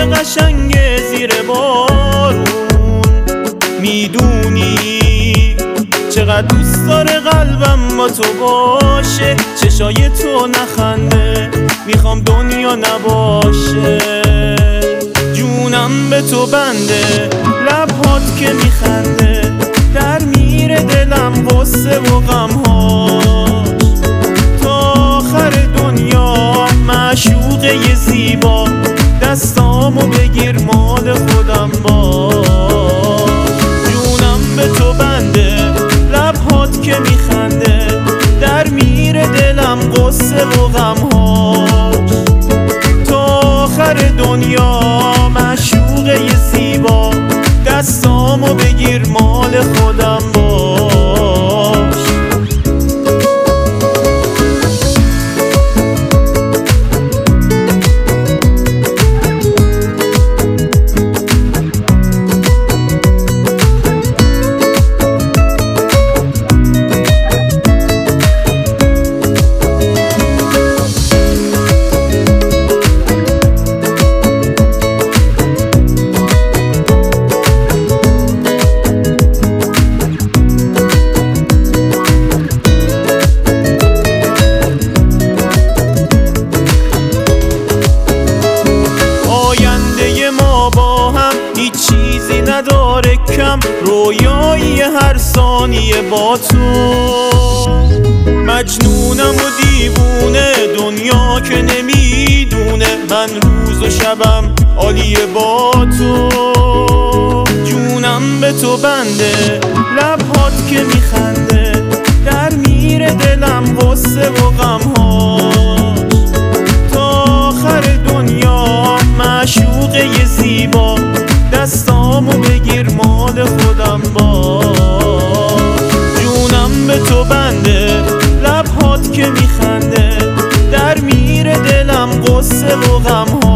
قشنگ زیر بارون. میدونی چقدر دوست داره قلبم با تو باشه، چشای تو نخنده میخوام دنیا نباشه. جونم به تو بنده، لبهات که میخنده در میره دلم غصه و غمهاش. تا آخر دنیا معشوقه ی زیبا، دستامو بگیر مال خودم باش. جونم به تو بنده، لبهات که میخنده در میره دلم غصه و غمهاش. تا آخر دنیا معشوقه ی زیبا، دستامو بگیر مال خودم باش. چیزی نداره کم، رویایی هر ثانیه با تو. مجنونم و دیوونه دنیا که نمیدونه، من روز و شبم عالیه با تو. جونم به تو بنده، لبهات که میخنده در میره دلم غصه و غمهاش. تا آخر دنیا معشوقه ی زیبا، دستامو بگیر مال خودم باش. جونم به تو بنده، لبهات که میخنده در میره دلم غصه و غمها.